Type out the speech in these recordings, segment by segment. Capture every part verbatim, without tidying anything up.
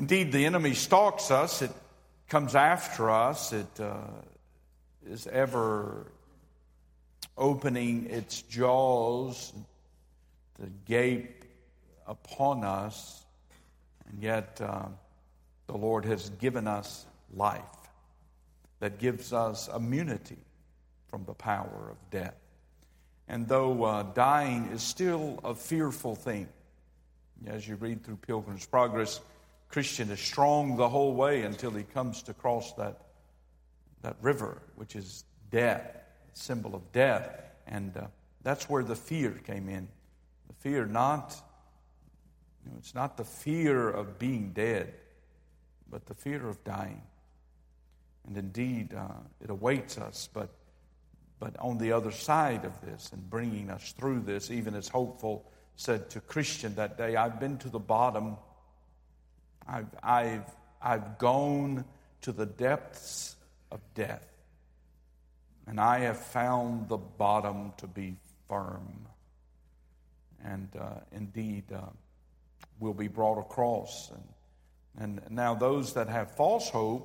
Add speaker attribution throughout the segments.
Speaker 1: Indeed, the enemy stalks us. It comes after us. It uh, is ever opening its jaws to gape upon us. And yet uh, the Lord has given us life that gives us immunity from the power of death. And though uh, dying is still a fearful thing, as you read through Pilgrim's Progress, Christian is strong the whole way until he comes to cross that, that river, which is death, symbol of death. And uh, that's where the fear came in. The fear not, you know, it's not the fear of being dead, but the fear of dying. And indeed, uh, it awaits us, but but on the other side of this and bringing us through this, even as Hopeful said to Christian that day, I've been to the bottom. I've, I've, I've gone to the depths of death, and I have found the bottom to be firm. And uh, indeed, uh, will be brought across. And, and now those that have false hope,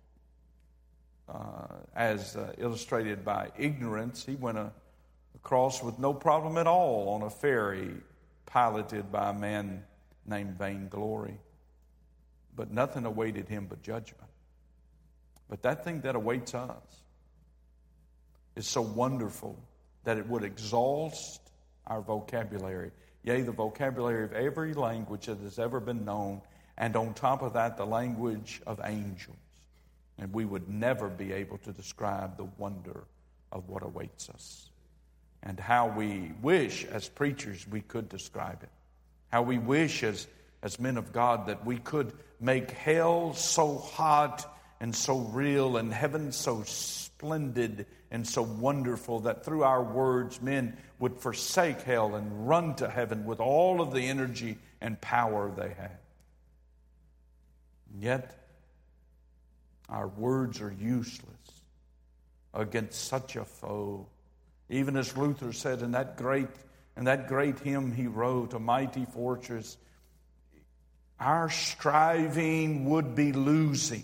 Speaker 1: Uh, as uh, illustrated by ignorance, he went a, across with no problem at all on a ferry piloted by a man named Vainglory. But nothing awaited him but judgment. But that thing that awaits us is so wonderful that it would exhaust our vocabulary. Yea, the vocabulary of every language that has ever been known, and on top of that, the language of angels. And we would never be able to describe the wonder of what awaits us. And how we wish as preachers we could describe it. How we wish as, as men of God that we could make hell so hot and so real and heaven so splendid and so wonderful that through our words men would forsake hell and run to heaven with all of the energy and power they have. And yet, our words are useless against such a foe. Even as Luther said in that great in that great hymn he wrote, A Mighty Fortress, our striving would be losing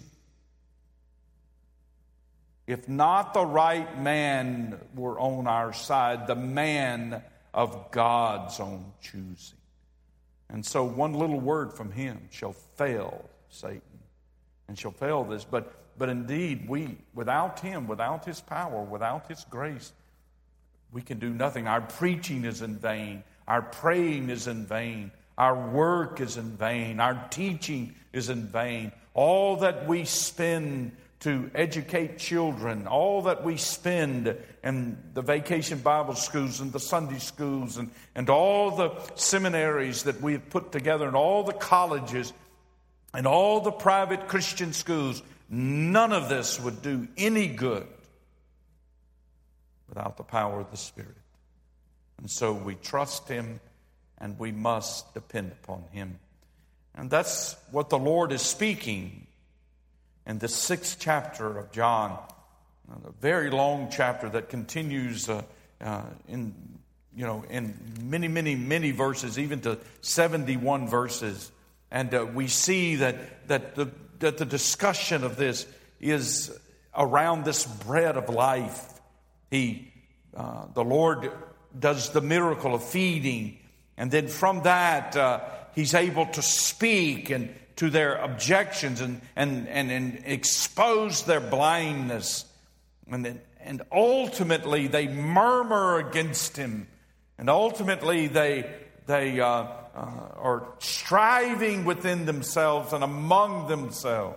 Speaker 1: if not the right man were on our side, the man of God's own choosing. And so one little word from him shall fail Satan. And shall fail this. But but indeed, we, without him, without his power, without his grace, we can do nothing. Our preaching is in vain. Our praying is in vain. Our work is in vain. Our teaching is in vain. All that we spend to educate children, all that we spend in the vacation Bible schools and the Sunday schools and, and all the seminaries that we have put together and all the colleges, and all the private Christian schools, none of this would do any good without the power of the Spirit. And so we trust him and we must depend upon him. And that's what the Lord is speaking in the sixth chapter of John, a very long chapter that continues uh, uh, in, you know, in many, many, many verses, even to seventy-one verses. And uh, we see that that the that the discussion of this is around this bread of life. He, uh, the Lord, does the miracle of feeding, and then from that uh, he's able to speak and to their objections and and and, and expose their blindness, and then, and ultimately they murmur against him, and ultimately they they. Uh, Uh, or striving within themselves and among themselves.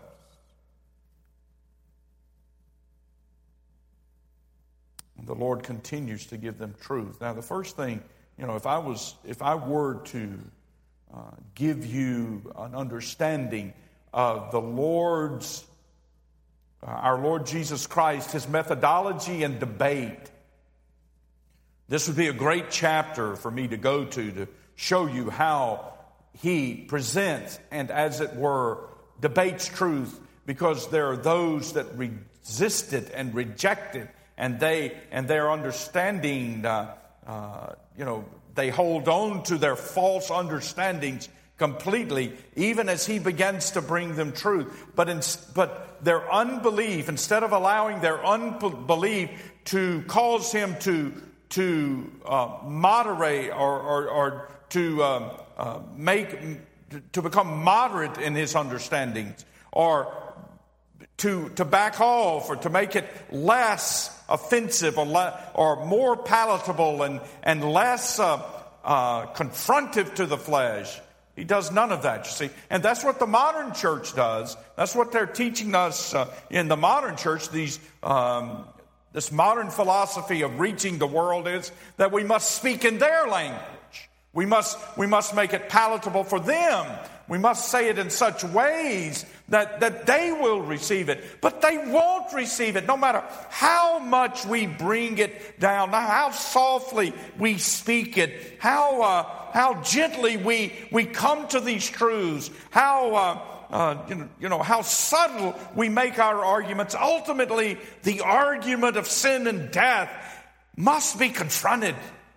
Speaker 1: And the Lord continues to give them truth. Now, the first thing, you know, if I was, if I were to uh, give you an understanding of the Lord's, uh, our Lord Jesus Christ, his methodology and debate, this would be a great chapter for me to go to to show you how he presents and, as it were, debates truth, because there are those that resist it and reject it, and they and their understanding, uh, uh, you know, they hold on to their false understandings completely, even as he begins to bring them truth. But, in, but their unbelief, instead of allowing their unbelief to cause him to, to uh, moderate or, or, or to um, uh, make, to become moderate in his understandings, or to, to back off, or to make it less offensive, or, le- or more palatable and, and less uh, uh, confrontive to the flesh. He does none of that, you see. And that's what the modern church does. That's what they're teaching us uh, in the modern church. These, um, this modern philosophy of reaching the world is that we must speak in their language. We must, we must make it palatable for them. We must say it in such ways that, that they will receive it. But they won't receive it, no matter how much we bring it down, how softly we speak it, how uh, how gently we, we come to these truths, how uh, uh, you know, you know how subtle we make our arguments. Ultimately, the argument of sin and death must be confronted.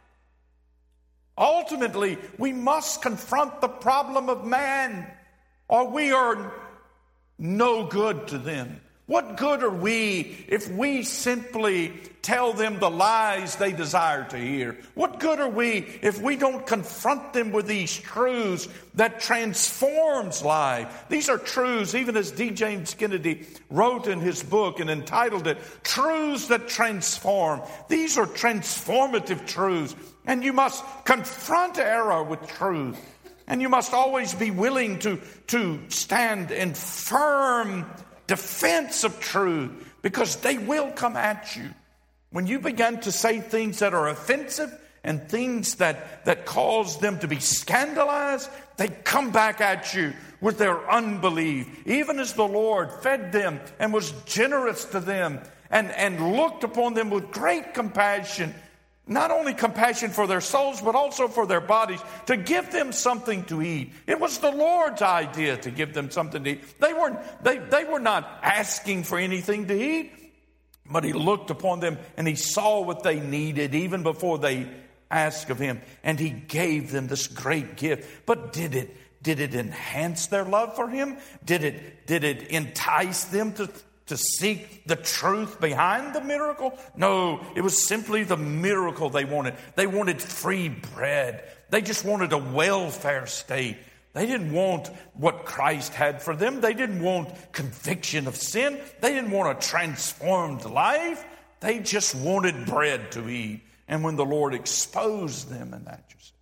Speaker 1: Ultimately, we must confront the problem of man, or we are no good to them. What good are we if we simply tell them the lies they desire to hear? What good are we if we don't confront them with these truths that transforms life? These are truths, even as D. James Kennedy wrote in his book and entitled it, Truths That Transform. These are transformative truths. And you must confront error with truth. And you must always be willing to, to stand in firm defense of truth, because they will come at you. When you begin to say things that are offensive and things that, that cause them to be scandalized, they come back at you with their unbelief. Even as the Lord fed them and was generous to them and, and looked upon them with great compassion, not only compassion for their souls, but also for their bodies, to give them something to eat. It was the Lord's idea to give them something to eat. They weren't, they, they were not asking for anything to eat, but he looked upon them and he saw what they needed even before they asked of him. And he gave them this great gift. But did it, did it enhance their love for him? Did it, did it entice them to to seek the truth behind the miracle? No, it was simply the miracle they wanted. They wanted free bread. They just wanted a welfare state. They didn't want what Christ had for them. They didn't want conviction of sin. They didn't want a transformed life. They just wanted bread to eat. And when the Lord exposed them in that, you see,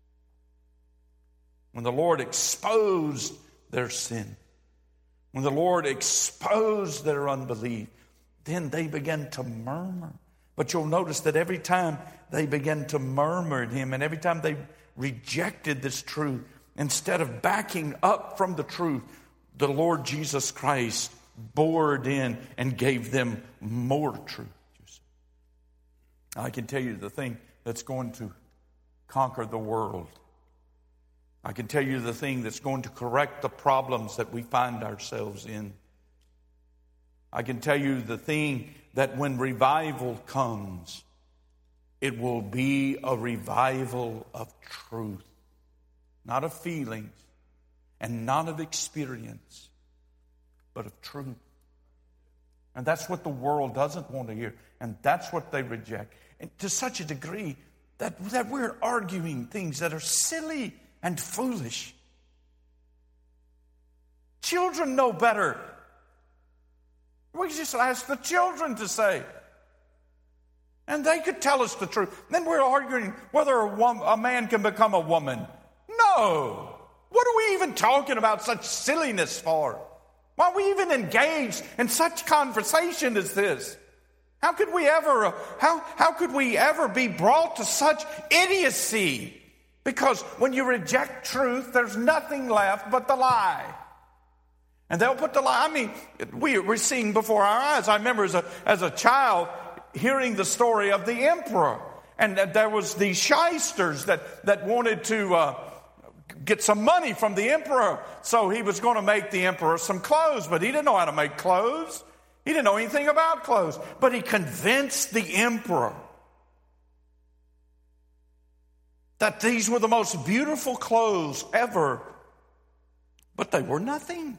Speaker 1: when the Lord exposed their sin, when the Lord exposed their unbelief, then they began to murmur. But you'll notice that every time they began to murmur at him, and every time they rejected this truth, instead of backing up from the truth, the Lord Jesus Christ bored in and gave them more truth. I can tell you the thing that's going to conquer the world. I can tell you the thing that's going to correct the problems that we find ourselves in. I can tell you the thing that when revival comes, it will be a revival of truth, not of feelings and not of experience, but of truth. And that's what the world doesn't want to hear, and that's what they reject. And to such a degree that, that we're arguing things that are silly and foolish. Children know better. We just ask the children to say. And they could tell us the truth. Then we're arguing whether a, woman, a man can become a woman. No. What are we even talking about such silliness for? Why are we even engaged in such conversation as this? How could we ever, uh, how, how could we ever be brought to such idiocy? Because when you reject truth, there's nothing left but the lie. And they'll put the lie. I mean, we, we're seeing before our eyes. I remember as a, as a child hearing the story of the emperor. And there was these shysters that, that wanted to uh, get some money from the emperor. So he was going to make the emperor some clothes. But he didn't know how to make clothes. He didn't know anything about clothes. But he convinced the emperor that these were the most beautiful clothes ever But they were nothing.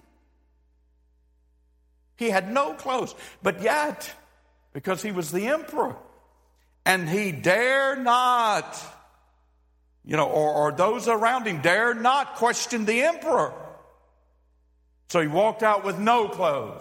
Speaker 1: He had no clothes. But yet, because he was the emperor, and he dare not, you know, or, or those around him dare not question the emperor. So he walked out with no clothes.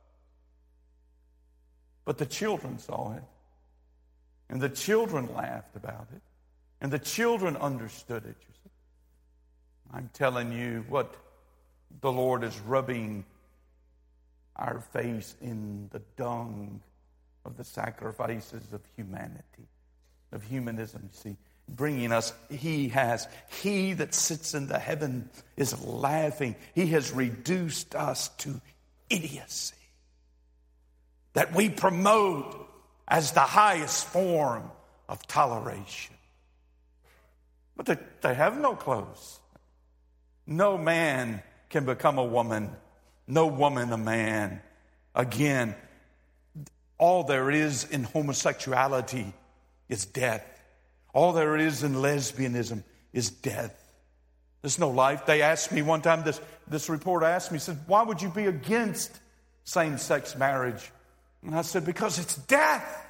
Speaker 1: But the children saw it. And the children laughed about it. And the children understood it. You see? I'm telling you what the Lord is rubbing our face in the dung of the sacrifices of humanity, of humanism. You see, bringing us, he has, he that sits in the heaven is laughing. He has reduced us to idiocy that we promote as the highest form of toleration. But they, they have no clothes. No man can become a woman. No woman a man. Again, all there is in homosexuality is death. All there is in lesbianism is death. There's no life. They asked me one time, this, this reporter asked me, said, why would you be against same-sex marriage? And I said, because it's death.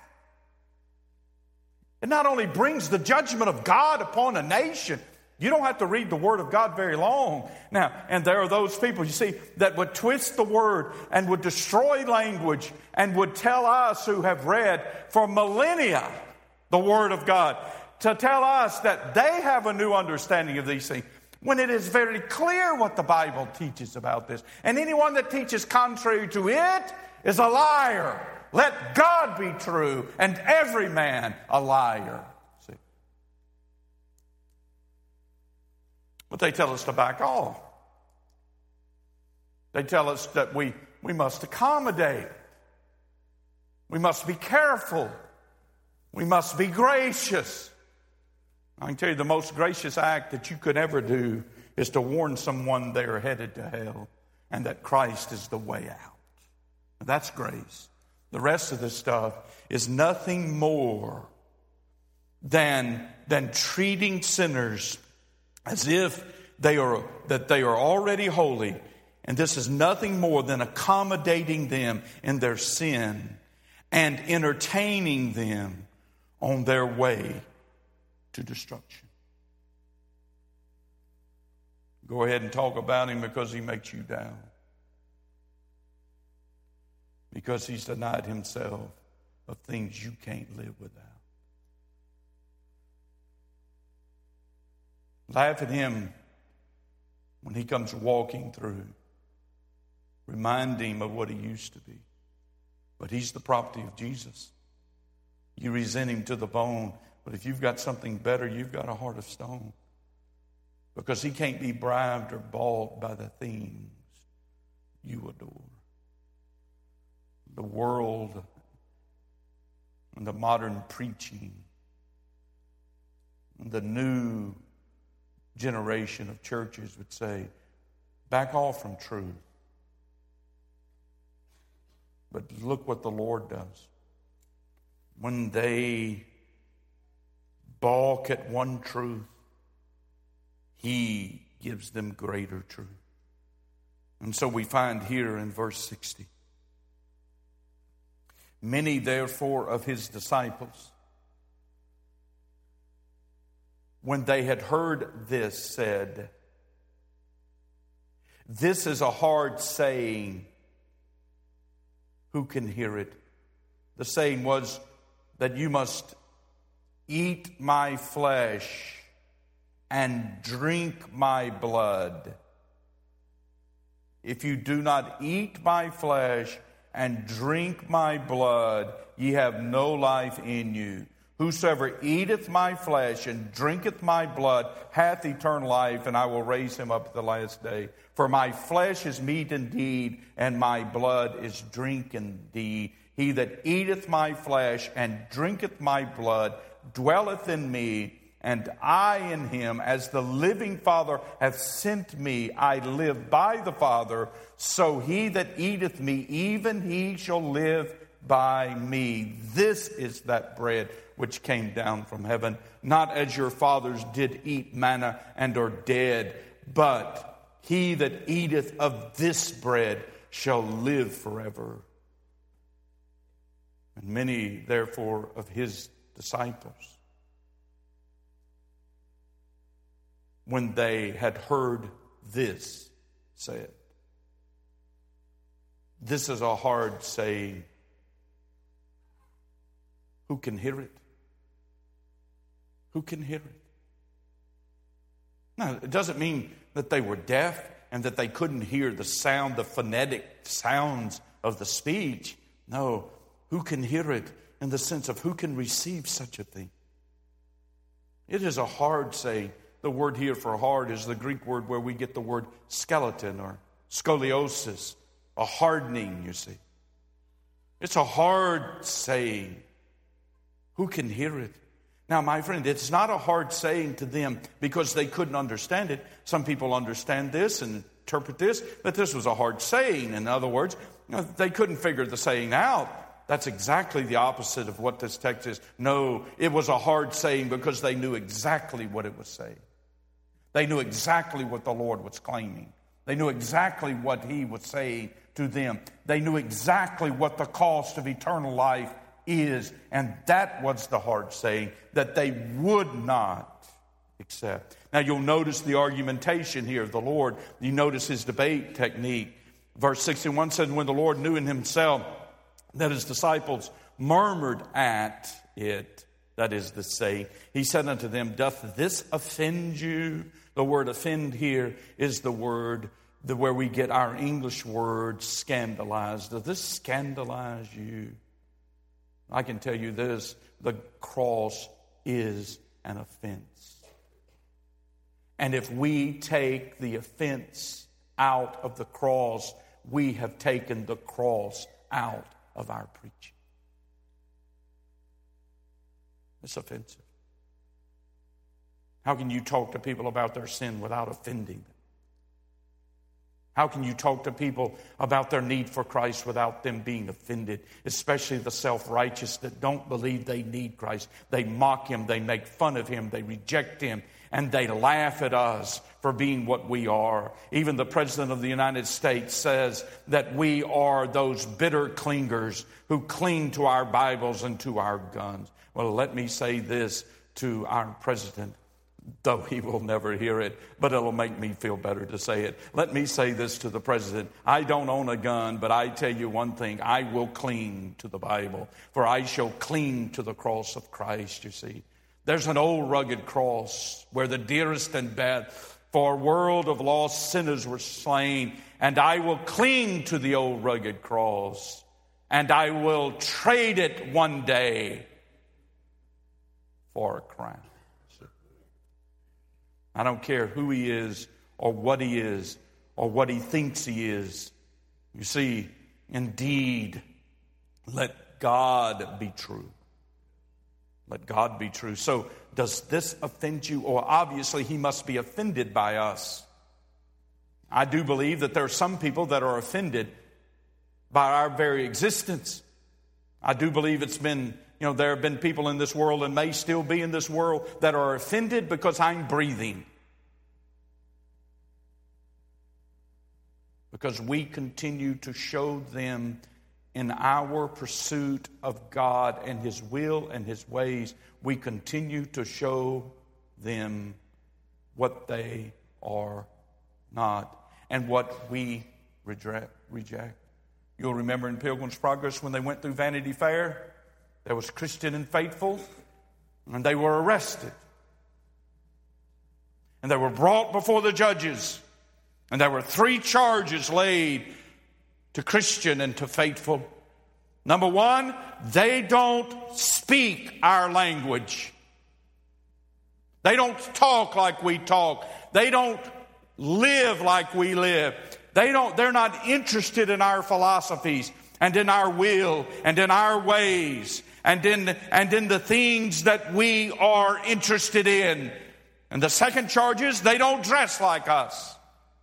Speaker 1: It not only brings the judgment of God upon a nation. You don't have to read the Word of God very long. Now, and there are those people, you see, that would twist the Word and would destroy language and would tell us who have read for millennia the Word of God, to tell us that they have a new understanding of these things, when it is very clear what the Bible teaches about this. And anyone that teaches contrary to it is a liar. Let God be true and every man a liar. See? But they tell us to back off. They tell us that we, we must accommodate. We must be careful. We must be gracious. I can tell you the most gracious act that you could ever do is to warn someone they are headed to hell and that Christ is the way out. That's grace. The rest of this stuff is nothing more than, than treating sinners as if they are, that they are already holy. And this is nothing more than accommodating them in their sin and entertaining them on their way to destruction. Go ahead and talk about him because he makes you down. Because he's denied himself of things you can't live without. Laugh at him when he comes walking through. Remind him of what he used to be. But he's the property of Jesus. You resent him to the bone. But if you've got something better, you've got a heart of stone. Because he can't be bribed or bought by the things you adore. The world and the modern preaching and the new generation of churches would say, back off from truth. But look what the Lord does. When they balk at one truth, he gives them greater truth. And so we find here in verse sixty, many therefore of his disciples, when they had heard this, said, this is a hard saying. Who can hear it? The saying was that you must eat my flesh and drink my blood. If you do not eat my flesh and drink my blood, ye have no life in you. Whosoever eateth my flesh and drinketh my blood hath eternal life, and I will raise him up at the last day. For my flesh is meat indeed, and my blood is drink indeed. He that eateth my flesh and drinketh my blood dwelleth in me, and I in him. As the living Father hath sent me, I live by the Father. So he that eateth me, even he shall live by me. This is that bread which came down from heaven, not as your fathers did eat manna and are dead, but he that eateth of this bread shall live forever. And many, therefore, of his disciples, when they had heard this, said, this is a hard saying. Who can hear it? Who can hear it? Now, it doesn't mean that they were deaf and that they couldn't hear the sound, the phonetic sounds of the speech. No, who can hear it in the sense of who can receive such a thing? It is a hard saying. The word here for hard is the Greek word where we get the word skeleton or scoliosis, a hardening, you see. It's a hard saying. Who can hear it? Now, my friend, it's not a hard saying to them because they couldn't understand it. Some people understand this and interpret this, but this was a hard saying. In other words, you know, they couldn't figure the saying out. That's exactly the opposite of what this text is. No, it was a hard saying because they knew exactly what it was saying. They knew exactly what the Lord was claiming. They knew exactly what he was saying to them. They knew exactly what the cost of eternal life is. And that was the hard saying that they would not accept. Now you'll notice the argumentation here of the Lord. You notice his debate technique. Verse sixty-one said, when the Lord knew in himself that his disciples murmured at it, that is the saying, he said unto them, doth this offend you? The word offend here is the word the, where we get our English word scandalize. Does this scandalize you? I can tell you this, the cross is an offense. And if we take the offense out of the cross, we have taken the cross out of our preaching. It's offensive. How can you talk to people about their sin without offending them? How can you talk to people about their need for Christ without them being offended? Especially the self-righteous that don't believe they need Christ. They mock him, they make fun of him, they reject him, and they laugh at us for being what we are. Even the President of the United States says that we are those bitter clingers who cling to our Bibles and to our guns. Well, let me say this to our President, though he will never hear it, but it'll make me feel better to say it. Let me say this to the president. I don't own a gun, but I tell you one thing. I will cling to the Bible, for I shall cling to the cross of Christ, you see. There's an old rugged cross where the dearest and best for a world of lost sinners were slain, and I will cling to the old rugged cross, and I will trade it one day for a crown. I don't care who he is or what he is or what he thinks he is. You see, indeed, let God be true. Let God be true. So does this offend you? Or obviously he must be offended by us. I do believe that there are some people that are offended by our very existence. I do believe it's been, you know, there have been people in this world and may still be in this world that are offended because I'm breathing. Because we continue to show them in our pursuit of God and his will and his ways, we continue to show them what they are not and what we reject. You'll remember in Pilgrim's Progress when they went through Vanity Fair, there was Christian and Faithful, and they were arrested. And they were brought before the judges, and there were three charges laid to Christian and to Faithful. Number one, they don't speak our language. They don't talk like we talk. They don't live like we live. They don't, they're not interested in our philosophies and in our will and in our ways and in, and in the things that we are interested in. And the second charge is they don't dress like us.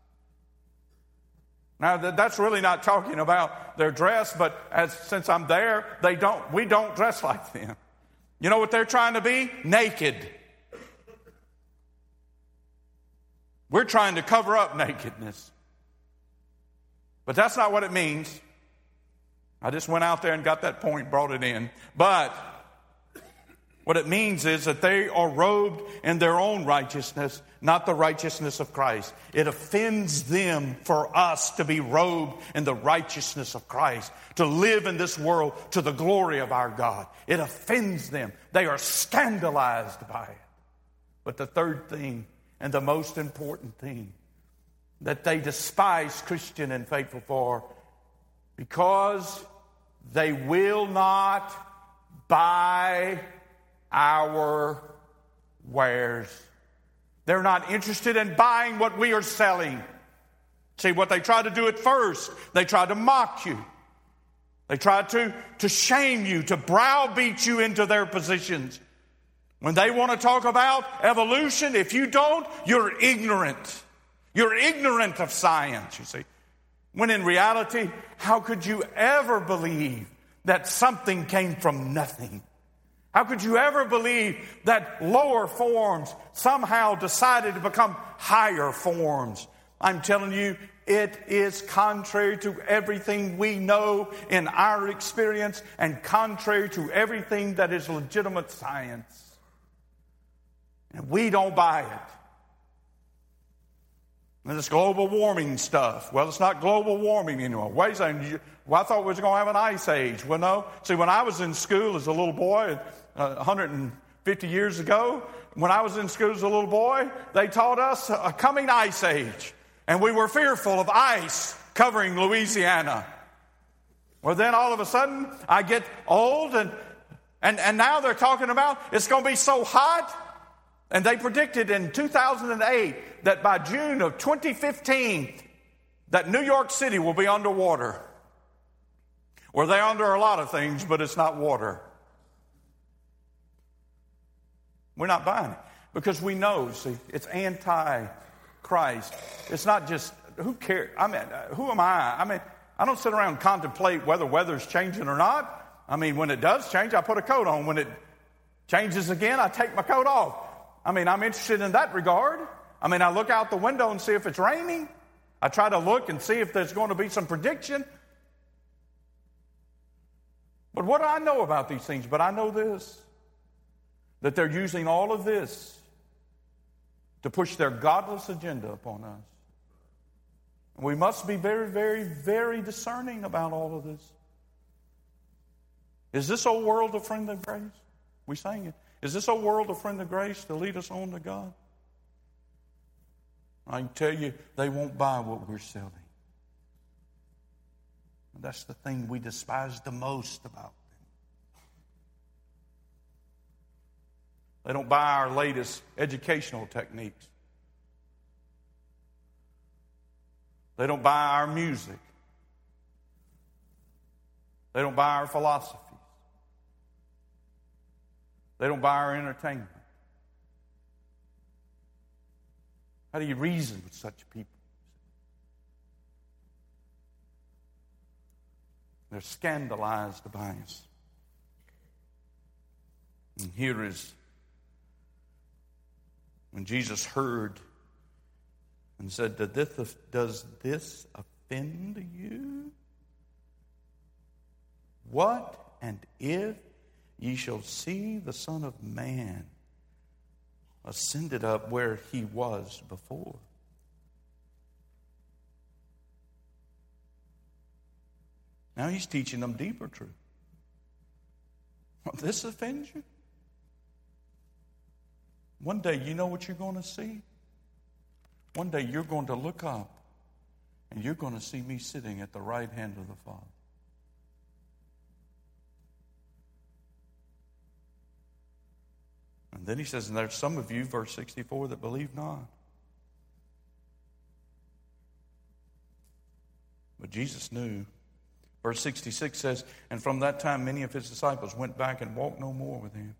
Speaker 1: Now, that's really not talking about their dress, but as since I'm there, they don't. We don't dress like them. You know what they're trying to be? Naked. We're trying to cover up nakedness. But that's not what it means. I just went out there and got that point, brought it in. But what it means is that they are robed in their own righteousness, not the righteousness of Christ. It offends them for us to be robed in the righteousness of Christ, to live in this world to the glory of our God. It offends them. They are scandalized by it. But the third thing, and the most important thing, that they despise Christian and faithful for, because they will not buy our wares. They're not interested in buying what we are selling. See, what they try to do at first, they try to mock you. They try to, to shame you, to browbeat you into their positions. When they want to talk about evolution, if you don't, you're ignorant. You're ignorant of science, you see. When in reality, how could you ever believe that something came from nothing? How could you ever believe that lower forms somehow decided to become higher forms? I'm telling you, it is contrary to everything we know in our experience and contrary to everything that is legitimate science. And we don't buy it. And this global warming stuff. Well, it's not global warming anymore. Wait a second. Well, I thought we was going to have an ice age. Well, no. See, when I was in school as a little boy, uh, one hundred fifty years ago, when I was in school as a little boy, they taught us a coming ice age. And we were fearful of ice covering Louisiana. Well, then all of a sudden, I get old, and, and, and now they're talking about it's going to be so hot. And they predicted in two thousand eight that by June of twenty fifteen, that New York City will be underwater. Well, they're under a lot of things, but it's not water. We're not buying it because we know, see, it's anti-Christ. It's not just, who cares? I mean, who am I? I mean, I don't sit around and contemplate whether weather's changing or not. I mean, when it does change, I put a coat on. When it changes again, I take my coat off. I mean, I'm interested in that regard. I mean, I look out the window and see if it's raining. I try to look and see if there's going to be some prediction. But what do I know about these things? But I know this, that they're using all of this to push their godless agenda upon us. And we must be very, very, very discerning about all of this. Is this old world a friend of grace? We sang it. Is this old world a friend of grace to lead us on to God? I can tell you, they won't buy what we're selling. And that's the thing we despise the most about them. They don't buy our latest educational techniques. They don't buy our music. They don't buy our philosophies. They don't buy our entertainment. How do you reason with such people? They're scandalized by us. And here is when Jesus heard and said, does this offend you? What and if ye shall see the Son of Man ascended up where he was before? Now he's teaching them deeper truth. Well, this offends you? One day, you know what you're going to see? One day you're going to look up and you're going to see me sitting at the right hand of the Father. And then he says, and there's some of you, verse sixty-four, that believe not. But Jesus knew. Verse sixty-six says, and from that time many of his disciples went back and walked no more with him.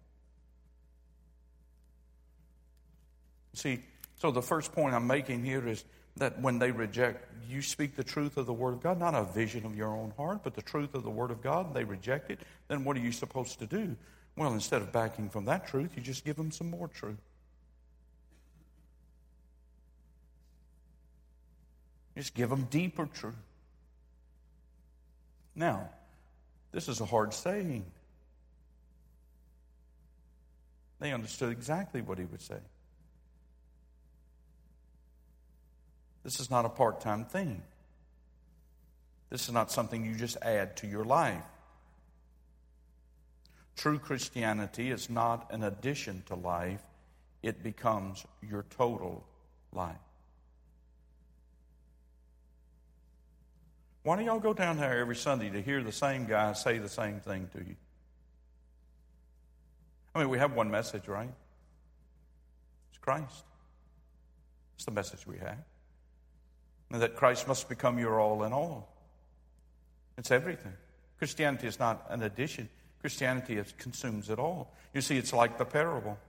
Speaker 1: See, so the first point I'm making here is that when they reject, you speak the truth of the Word of God, not a vision of your own heart, but the truth of the Word of God, and they reject it, then what are you supposed to do? Well, instead of backing from that truth, you just give them some more truth. Just give them deeper truth. Now, this is a hard saying. They understood exactly what he would say. This is not a part-time thing. This is not something you just add to your life. True Christianity is not an addition to life. It becomes your total life. Why do y'all go down there every Sunday to hear the same guy say the same thing to you? I mean, we have one message, right? It's Christ. It's the message we have. And that Christ must become your all in all. It's everything. Christianity is not an addition. Christianity is, consumes it all. You see, it's like the parable.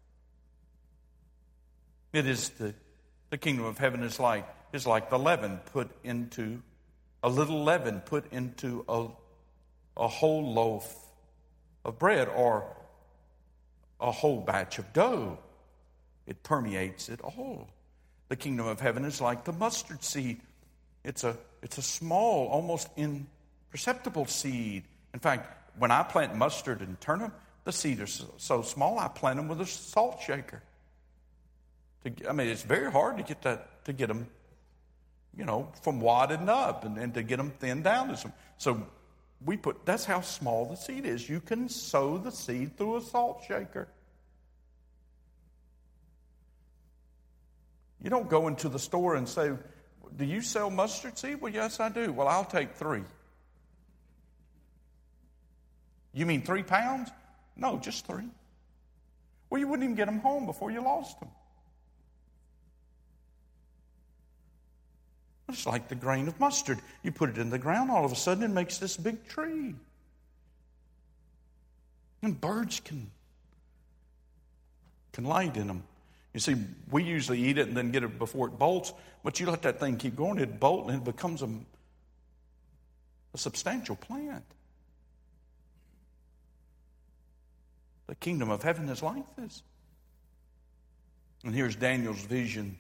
Speaker 1: It is the, the kingdom of heaven is like, is like the leaven put into, a little leaven put into a, a whole loaf of bread or a whole batch of dough. It permeates it all. The kingdom of heaven is like the mustard seed. It's a, it's a small, almost imperceptible seed. In fact, when I plant mustard and turnip, the seed are so, so small, I plant them with a salt shaker. To, I mean, it's very hard to get that, to get them, you know, from wadding up and, and to get them thinned down. To some, so we put, that's how small the seed is. You can sow the seed through a salt shaker. You don't go into the store and say, do you sell mustard seed? Well, yes, I do. Well, I'll take three. You mean three pounds? No, just three. Well, you wouldn't even get them home before you lost them. It's like the grain of mustard. You put it in the ground, all of a sudden it makes this big tree. And birds can, can light in them. You see, we usually eat it and then get it before it bolts, but you let that thing keep going, it bolts and it becomes a, a substantial plant. The kingdom of heaven is like this. And here's Daniel's vision.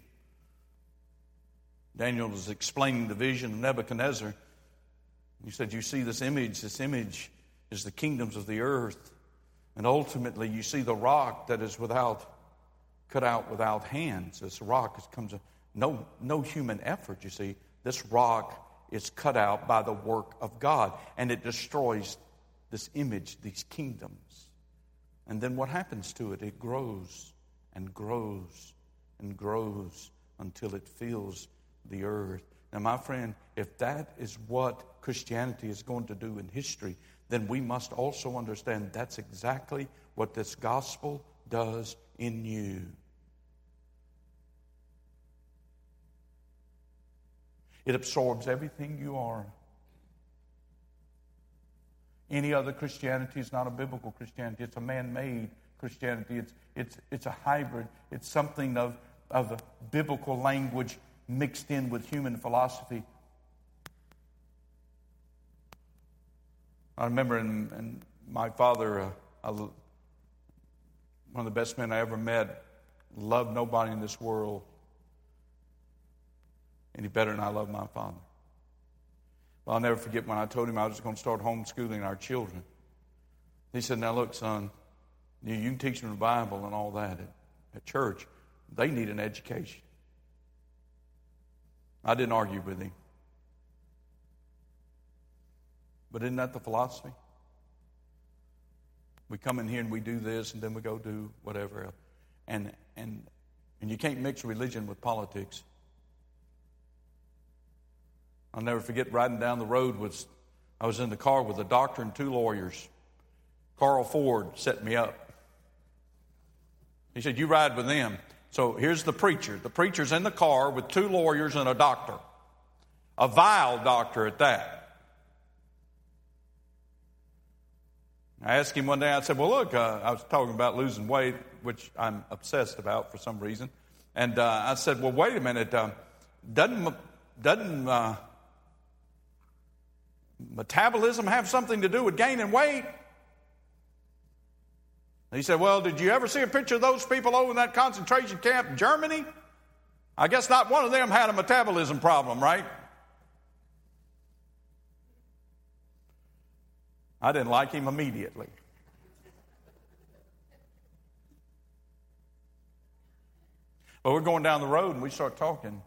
Speaker 1: Daniel was explaining the vision of Nebuchadnezzar. He said, you see this image, this image is the kingdoms of the earth. And ultimately you see the rock that is without, cut out without hands. This rock is, comes, no, no human effort, you see. This rock is cut out by the work of God. And it destroys this image, these kingdoms. And then what happens to it? It grows and grows and grows until it fills the earth. Now, my friend, if that is what Christianity is going to do in history, then we must also understand that's exactly what this gospel does in you. It absorbs everything you are. Any other Christianity is not a biblical Christianity. It's a man-made Christianity. It's it's it's a hybrid. It's something of, of a biblical language mixed in with human philosophy. I remember in, in my father, uh, I, one of the best men I ever met, loved nobody in this world any better than I love my father. Well, I'll never forget when I told him I was going to start homeschooling our children. He said, now look, son, you, you can teach them the Bible and all that at, at church. They need an education. I didn't argue with him. But isn't that the philosophy? We come in here and we do this and then we go do whatever else. And, and, and you can't mix religion with politics. I'll never forget riding down the road with, I was in the car with a doctor and two lawyers. Carl Ford set me up. He said, you ride with them. So here's the preacher. The preacher's in the car with two lawyers and a doctor. A vile doctor at that. I asked him one day, I said, well, look, uh, I was talking about losing weight, which I'm obsessed about for some reason. And uh, I said, well, wait a minute. Uh, doesn't doesn't uh, metabolism have something to do with gaining weight? He said, well, did you ever see a picture of those people over in that concentration camp in Germany? I guess not one of them had a metabolism problem, right? I didn't like him immediately. But we're going down the road and we start talking.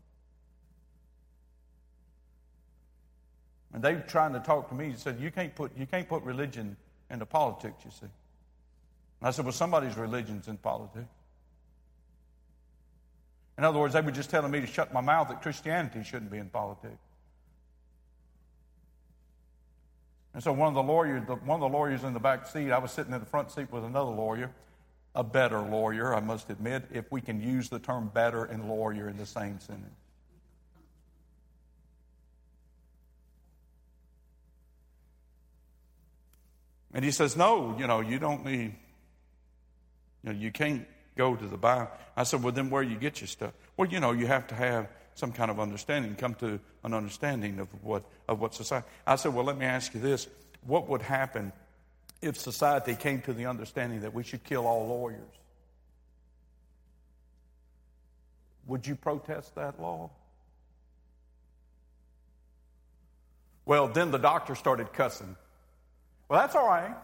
Speaker 1: And they were trying to talk to me. He said, you can't put you can't put religion into politics, you see. And I said, well, somebody's religion's in politics. In other words, they were just telling me to shut my mouth that Christianity shouldn't be in politics. And so one of the lawyers, one of the lawyers in the back seat, I was sitting in the front seat with another lawyer, a better lawyer, I must admit, if we can use the term better and lawyer in the same sentence. And he says, no, you know, you don't need, you know, you can't go to the Bible. I said, well, then where you get your stuff? Well, you know, you have to have some kind of understanding, come to an understanding of what of what society. I said, well, let me ask you this. What would happen if society came to the understanding that we should kill all lawyers? Would you protest that law? Well, then the doctor started cussing. Well, that's all right.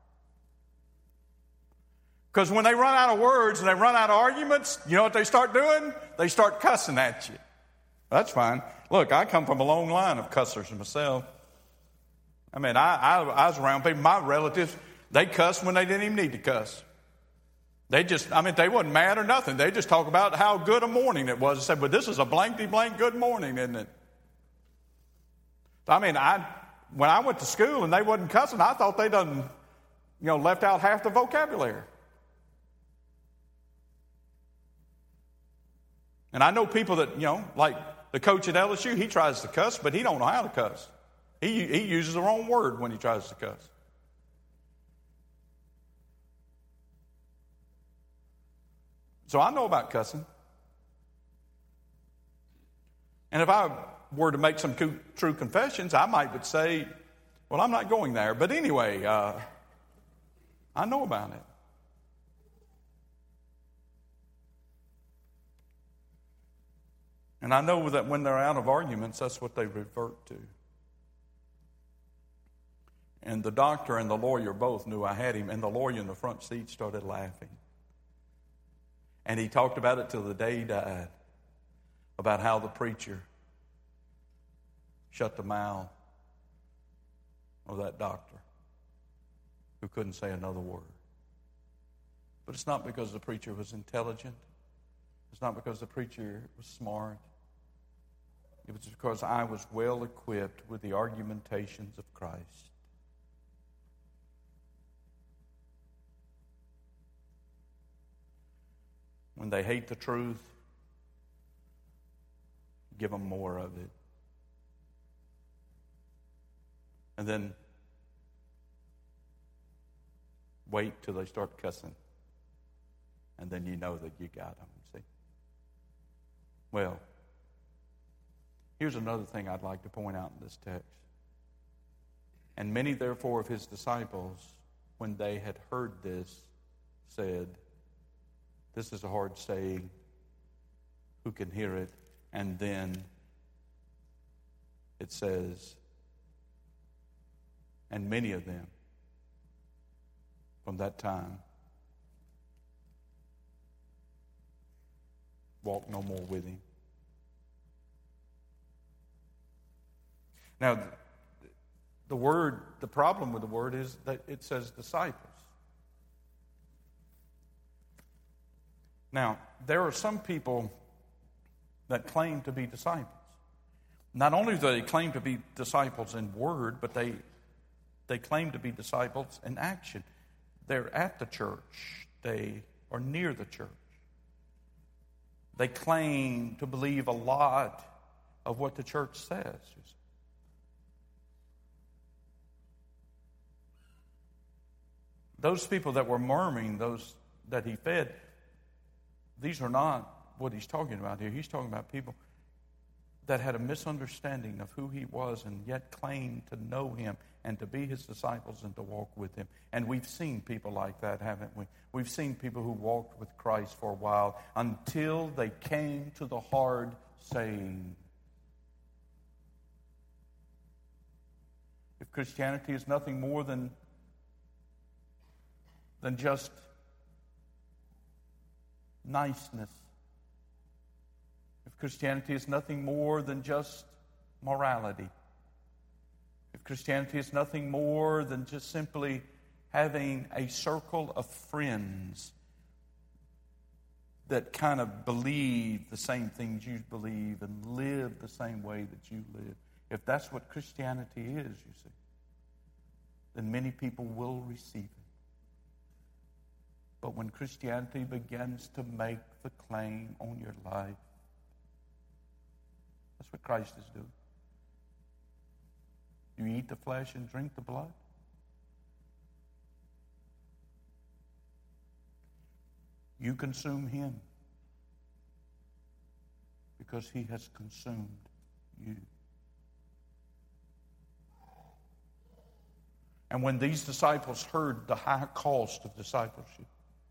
Speaker 1: Because when they run out of words and they run out of arguments, you know what they start doing? They start cussing at you. That's fine. Look, I come from a long line of cussers myself. I mean, I, I, I was around people, my relatives, they cussed when they didn't even need to cuss. They just, I mean, they wasn't mad or nothing. They just talk about how good a morning it was. They said, well, this is a blankety blank good morning, isn't it? I mean, I when I went to school and they wasn't cussing, I thought they done, you know, left out half the vocabulary. And I know people that, you know, like the coach at L S U, he tries to cuss, but he don't know how to cuss. He, he uses the wrong word when he tries to cuss. So I know about cussing. And if I were to make some co- true confessions, I might would say, well, I'm not going there. But anyway, uh, I know about it. And I know that when they're out of arguments, that's what they revert to. And the doctor and the lawyer both knew I had him, and the lawyer in the front seat started laughing. And he talked about it till the day he died, about how the preacher shut the mouth of that doctor who couldn't say another word. But it's not because the preacher was intelligent. It's not because the preacher was smart. It was because I was well equipped with the argumentations of Christ. When they hate the truth, give them more of it. And then wait till they start cussing. And then you know that you got them, see? Well, here's another thing I'd like to point out in this text. And many, therefore, of his disciples, when they had heard this, said, this is a hard saying. Who can hear it? And then it says, and many of them from that time walked no more with him. Now, the word, the problem with the word is that it says disciples. Now, there are some people that claim to be disciples. Not only do they claim to be disciples in word, but they they claim to be disciples in action. They're at the church. They are near the church. They claim to believe a lot of what the church says. Those people that were murmuring, those that he fed, these are not what he's talking about here. He's talking about people that had a misunderstanding of who he was and yet claimed to know him and to be his disciples and to walk with him. And we've seen people like that, haven't we? We've seen people who walked with Christ for a while until they came to the hard saying. If Christianity is nothing more than, than just niceness, if Christianity is nothing more than just morality, if Christianity is nothing more than just simply having a circle of friends that kind of believe the same things you believe and live the same way that you live, if that's what Christianity is, you see, then many people will receive it. But when Christianity begins to make the claim on your life, that's what Christ is doing. You eat the flesh and drink the blood. You consume him because he has consumed you. And when these disciples heard the high cost of discipleship,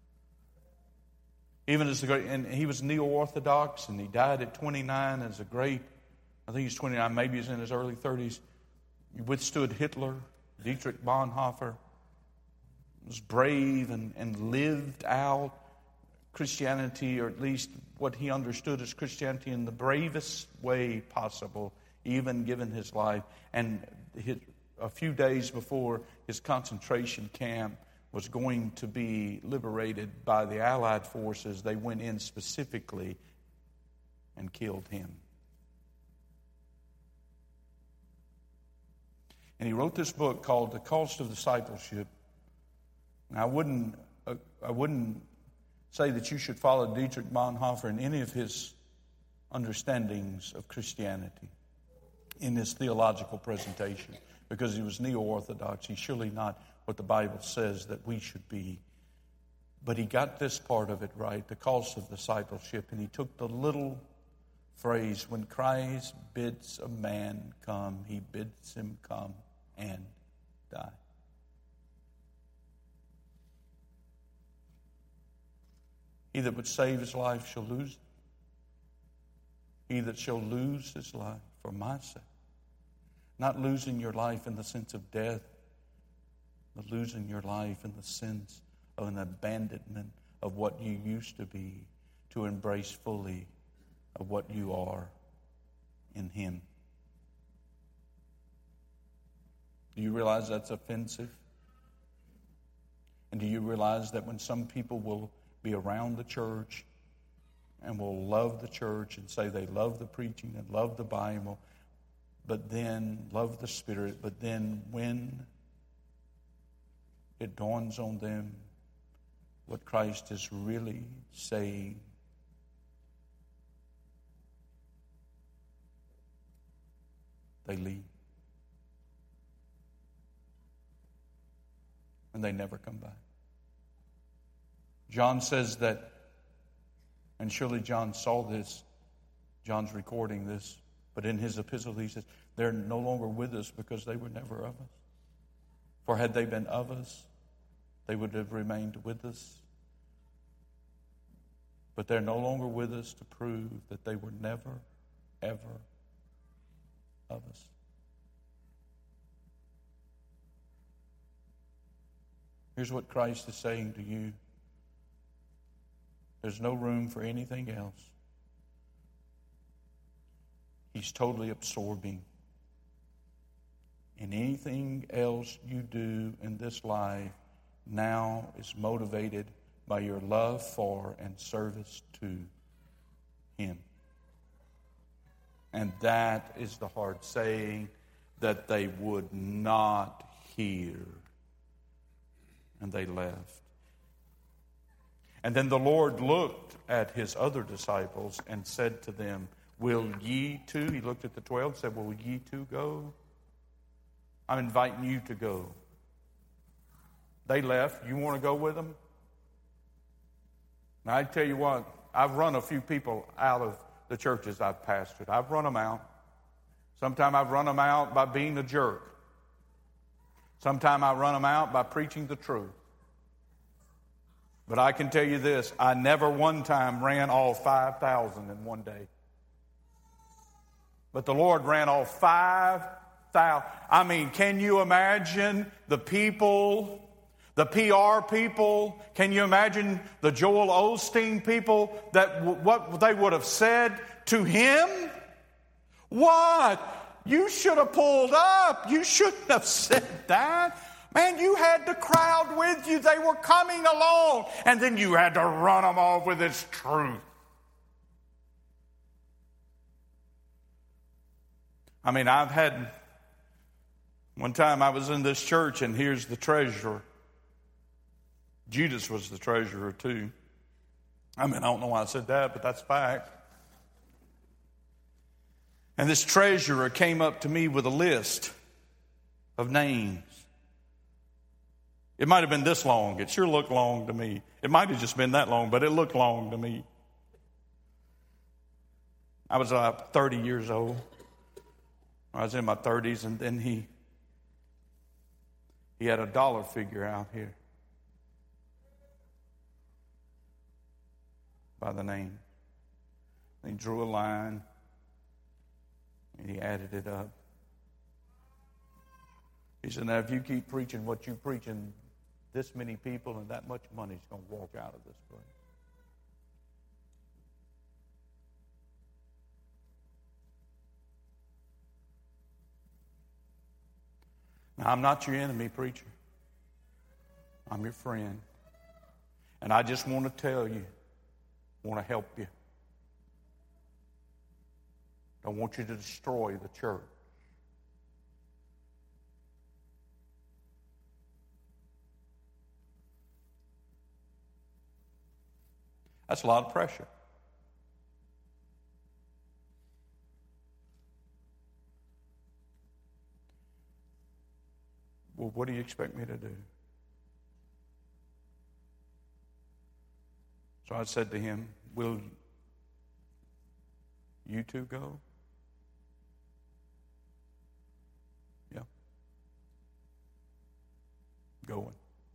Speaker 1: even as the great, and he was neo-orthodox, and he died at twenty-nine as a great, I think he's twenty-nine, maybe he's in his early thirties. He withstood Hitler. Dietrich Bonhoeffer was brave and, and lived out Christianity, or at least what he understood as Christianity, in the bravest way possible, even given his life. And his, a few days before his concentration camp was going to be liberated by the Allied forces, they went in specifically and killed him. And he wrote this book called The Cost of Discipleship. Now, I wouldn't, uh, I wouldn't say that you should follow Dietrich Bonhoeffer in any of his understandings of Christianity in his theological presentation, because he was neo-orthodox. He's surely not what the Bible says that we should be. But he got this part of it right, the cost of discipleship, and he took the little phrase, when Christ bids a man come, he bids him come and die. He that would save his life shall lose it. He that shall lose his life for my sake. Not losing your life in the sense of death, but losing your life in the sense of an abandonment of what you used to be to embrace fully of what you are in him. Do you realize that's offensive? And do you realize that when some people will be around the church and will love the church and say they love the preaching and love the Bible, but then love the Spirit, but then when it dawns on them what Christ is really saying, they leave. And they never come back. John says that, and surely John saw this, John's recording this, but in his epistle he says, they're no longer with us because they were never of us. For had they been of us, they would have remained with us. But they're no longer with us to prove that they were never, ever of us. Here's what Christ is saying to you. There's no room for anything else. He's totally absorbing. And anything else you do in this life now is motivated by your love for and service to him. And that is the hard saying that they would not hear. And they left. And then the Lord looked at his other disciples and said to them, will ye too? He looked at the twelve and said, will ye too go? I'm inviting you to go. They left. You want to go with them? Now, I tell you what, I've run a few people out of the churches I've pastored. I've run them out. Sometimes I've run them out by being a jerk. Sometimes I run them out by preaching the truth. But I can tell you this, I never one time ran all five thousand in one day. But the Lord ran all five thousand. I mean, can you imagine the people, the P R people? Can you imagine the Joel Osteen people, that w- what they would have said to him? What? You should have pulled up. You shouldn't have said that. Man, you had the crowd with you. They were coming along. And then you had to run them off with its truth. I mean, I've had... One time I was in this church, and here's the treasurer. Judas was the treasurer, too. I mean, I don't know why I said that, but that's fact. And this treasurer came up to me with a list of names. It might have been this long. It sure looked long to me. It might have just been that long, but it looked long to me. I was uh, thirty years old. I was in my thirties, and then he he had a dollar figure out here by the name. He drew a line, and he added it up. He said, now if you keep preaching what you're preaching, this many people and that much money is going to walk out of this place. Now, I'm not your enemy, preacher. I'm your friend. And I just want to tell you, want to help you. I want you to destroy the church. That's a lot of pressure. Well, what do you expect me to do? So I said to him, will you two go? Yeah. Going.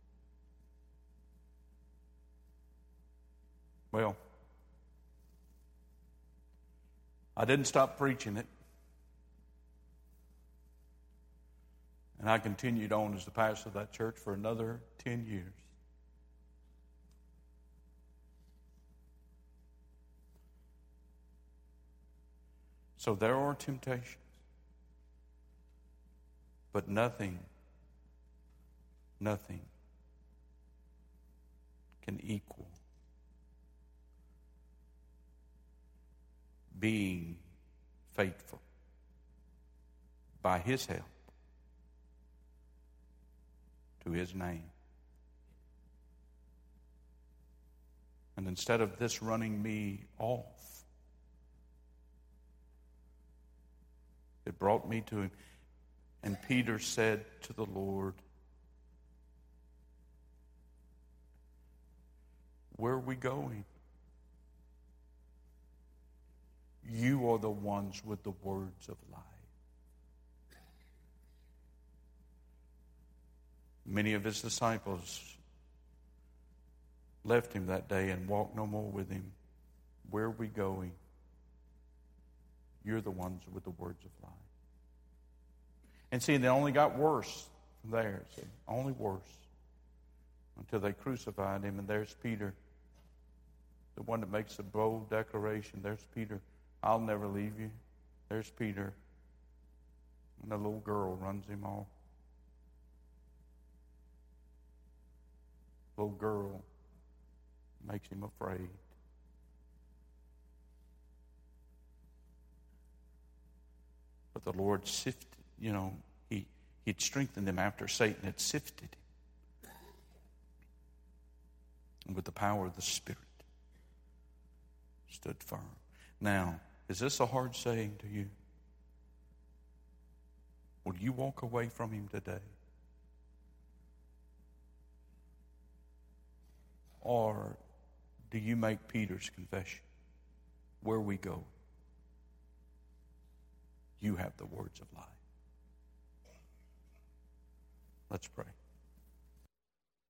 Speaker 1: Well, I didn't stop preaching it. And I continued on as the pastor of that church for another ten years. So there are temptations, but nothing, nothing can equal being faithful by His help to His name. And instead of this running me off, it brought me to Him. And Peter said to the Lord, where are we going? You are the ones with the words of life. Many of His disciples left Him that day and walked no more with Him. Where are we going? You're the ones with the words of life. And see, they only got worse from there. See, only worse. Until they crucified Him. And there's Peter, the one that makes a bold declaration. There's Peter. I'll never leave you. There's Peter. And the little girl runs him off. Little girl makes him afraid. But the Lord sifted, you know, he, He'd strengthened him after Satan had sifted him. And with the power of the Spirit, stood firm. Now, is this a hard saying to you? Will you walk away from Him today? Or do you make Peter's confession? Where we go? You have the words of life. Let's pray.